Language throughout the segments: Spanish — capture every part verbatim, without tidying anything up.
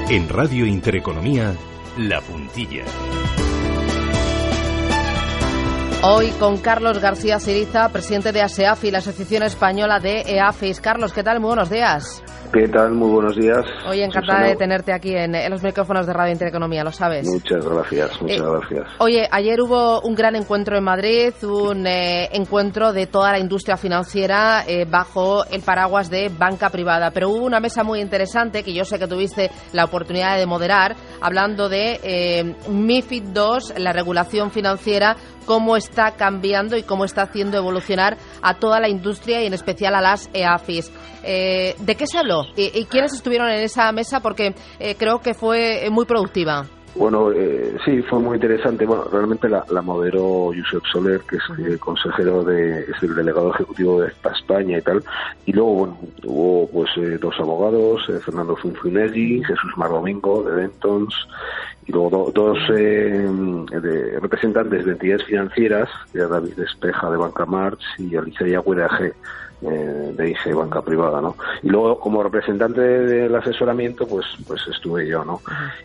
En Radio Intereconomía, La Puntilla. Hoy con Carlos García Siriza, presidente de ASEAFI, la Asociación Española de EAFIS. Carlos, ¿qué tal? Muy buenos días. ¿Qué tal? Muy buenos días. Oye, encantada de tenerte aquí en, en los micrófonos de Radio Intereconomía, lo sabes. Muchas gracias, muchas eh, gracias. Oye, ayer hubo un gran encuentro en Madrid, un eh, encuentro de toda la industria financiera eh, bajo el paraguas de banca privada. Pero hubo una mesa muy interesante que yo sé que tuviste la oportunidad de moderar, hablando de eh, MiFID dos, la regulación financiera, cómo está cambiando y cómo está haciendo evolucionar a toda la industria y en especial a las EAFIS. Eh, ¿De qué se habló? ¿Y, y quiénes estuvieron en esa mesa? Porque eh, creo que fue muy productiva. Bueno, eh, sí, fue muy interesante. Bueno, realmente la, la moderó Josep Soler, que es el consejero de, es el delegado ejecutivo de España y tal. Y luego, bueno, hubo pues eh, dos abogados, eh, Fernando Zunzunegui, Jesús Mar Domingo de Dentons, y luego do, dos eh, de representantes de entidades financieras, que era David Espeja de Banca March y Alicia Yagüe G Eh, de I G Banca Privada, ¿no? Y luego como representante del asesoramiento pues pues estuve yo, ¿no?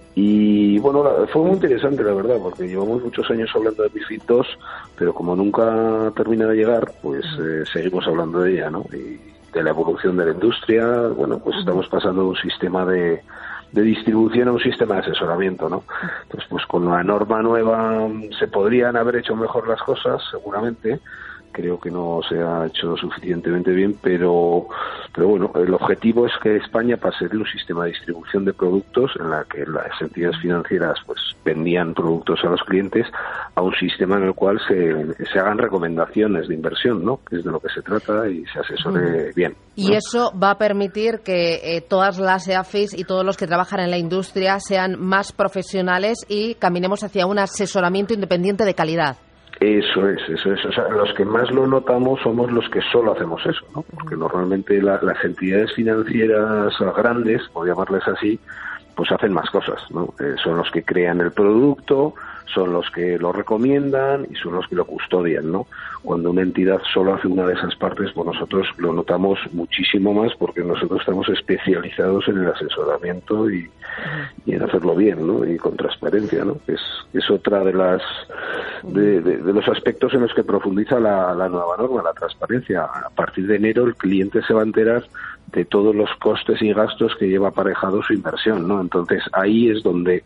Y bueno, la, fue muy interesante la verdad, porque llevamos muchos años hablando de MiFID dos, pero como nunca termina de llegar, pues eh, seguimos hablando de ella, ¿no? Y de la evolución de la industria. Bueno, pues estamos pasando de un sistema de de distribución a un sistema de asesoramiento, ¿no? Entonces, pues con la norma nueva se podrían haber hecho mejor las cosas, seguramente. Creo que no se ha hecho suficientemente bien, pero pero bueno, el objetivo es que España pase de un sistema de distribución de productos en la que las entidades financieras pues vendían productos a los clientes a un sistema en el cual se, se hagan recomendaciones de inversión, ¿no? Que es de lo que se trata, y se asesore bien, ¿no? Y eso va a permitir que eh, todas las EAFIS y todos los que trabajan en la industria sean más profesionales y caminemos hacia un asesoramiento independiente de calidad. Eso es, eso es. O sea, los que más lo notamos somos los que solo hacemos eso, ¿no? Porque normalmente la, las entidades financieras grandes, por llamarles así, pues hacen más cosas, ¿no? Eh, son los que crean el producto, son los que lo recomiendan y son los que lo custodian, ¿no? Cuando una entidad solo hace una de esas partes, pues nosotros lo notamos muchísimo más, porque nosotros estamos especializados en el asesoramiento y, y en hacerlo bien, ¿no? Y con transparencia, ¿no? Es, es otra de las de, de, de los aspectos en los que profundiza la, la nueva norma, la transparencia. A partir de enero el cliente se va a enterar de todos los costes y gastos que lleva aparejado su inversión, ¿no? Entonces ahí es donde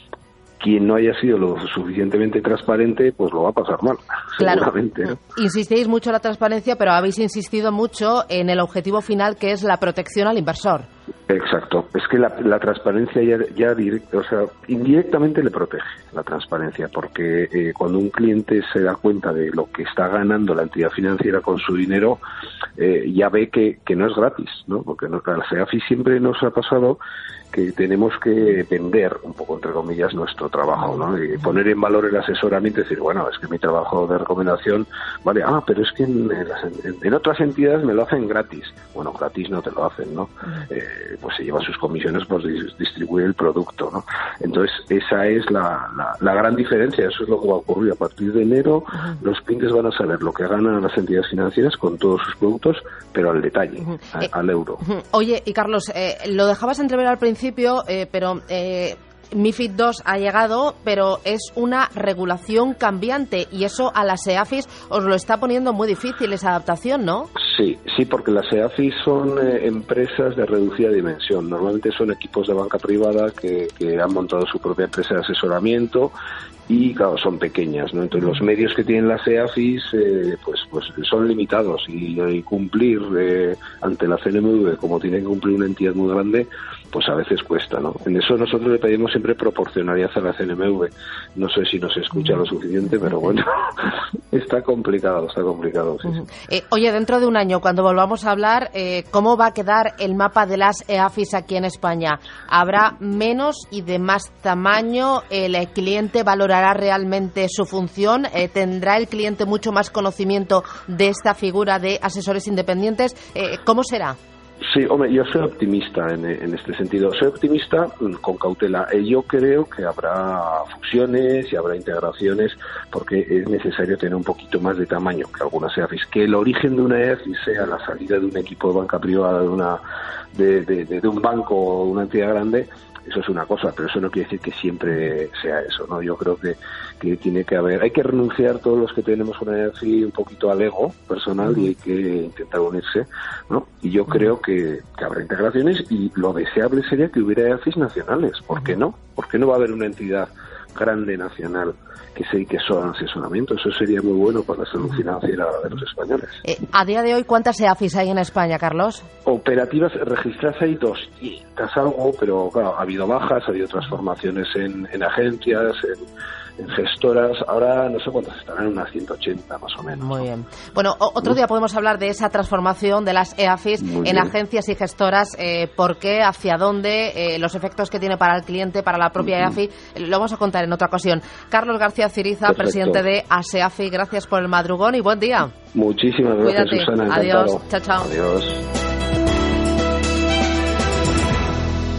quien no haya sido lo suficientemente transparente, pues lo va a pasar mal, claro. Seguramente, ¿no? Insistéis mucho en la transparencia, pero habéis insistido mucho en el objetivo final, que es la protección al inversor. Exacto. Es que la, la transparencia ya, ya direct, o sea, indirectamente le protege la transparencia, porque eh, cuando un cliente se da cuenta de lo que está ganando la entidad financiera con su dinero, eh, ya ve que, que no es gratis, ¿no? Porque no, a la SEAFI siempre nos ha pasado que tenemos que vender un poco, entre comillas, nuestro trabajo, ¿no? Y poner en valor el asesoramiento y decir, bueno, es que mi trabajo de recomendación, vale, ah, pero es que en, en, en otras entidades me lo hacen gratis. Bueno, gratis no te lo hacen, ¿no? Eh, pues se lleva sus comisiones por distribuir el producto, ¿no? Entonces, esa es la, la, la gran diferencia, eso es lo que va a ocurrir. A partir de enero, uh-huh. los clientes van a saber lo que ganan las entidades financieras con todos sus productos, pero al detalle, uh-huh. a, eh, al euro. Uh-huh. Oye, y Carlos, eh, lo dejabas entrever al principio, eh, pero... Eh... MiFID dos ha llegado, pero es una regulación cambiante y eso a las EAFIS os lo está poniendo muy difícil, esa adaptación, ¿no? Sí, sí, porque las EAFIS son eh, empresas de reducida dimensión. Normalmente son equipos de banca privada que, que han montado su propia empresa de asesoramiento y, claro, son pequeñas, ¿no? Entonces, los medios que tienen las EAFIS eh, pues, pues son limitados y, y cumplir eh, ante la C N M V como tiene que cumplir una entidad muy grande, pues a veces cuesta, ¿no? En eso nosotros le pedimos siempre proporcionalidad a la C N M V. No sé si nos escucha lo suficiente, pero bueno, está complicado, está complicado. Sí, uh-huh. sí. Eh, oye, dentro de un año, cuando volvamos a hablar, eh, ¿cómo va a quedar el mapa de las EAFIS aquí en España? ¿Habrá menos y de más tamaño? ¿El cliente valorará realmente su función? Eh, ¿Tendrá el cliente mucho más conocimiento de esta figura de asesores independientes? Eh, ¿Cómo será? Sí, hombre, yo soy optimista en, en este sentido. Soy optimista con cautela. Eh, yo creo que habrá fusiones y habrá integraciones, porque es necesario tener un poquito más de tamaño que algunas EAFIS. Que el origen de una EAFIS sea la salida de un equipo de banca privada, de una de, de, de, de un banco o una entidad grande, Eso es una cosa, pero eso no quiere decir que siempre sea eso, ¿no? Yo creo que, que tiene que haber, hay que renunciar todos los que tenemos una E A F I un poquito al ego personal y hay que intentar unirse, ¿no? Y yo creo que, que habrá integraciones y lo deseable sería que hubiera E A F Is nacionales. ¿Por qué no? ¿Por qué no va a haber una entidad grande nacional que se dedique solo al asesoramiento? Eso sería muy bueno para la salud financiera de los españoles. Eh, a día de hoy, ¿cuántas E A F Is hay en España, Carlos? Operativas registradas hay doscientas algo, pero claro, ha habido bajas, ha habido transformaciones en, en agencias, en, en gestoras. Ahora no sé cuántas estarán, unas ciento ochenta más o menos. Muy bien. Bueno, o, otro día podemos hablar de esa transformación de las E A F Is Muy en bien. agencias y gestoras, eh, por qué, hacia dónde, eh, los efectos que tiene para el cliente, para la propia uh-huh. E A F I. Lo vamos a contar en otra ocasión. Carlos García Ciriza, Perfecto. Presidente de ASEAFI, gracias por el madrugón y buen día. Muchísimas gracias, Cuídate. Susana. Adiós. Encantado. Chao, chao. Adiós.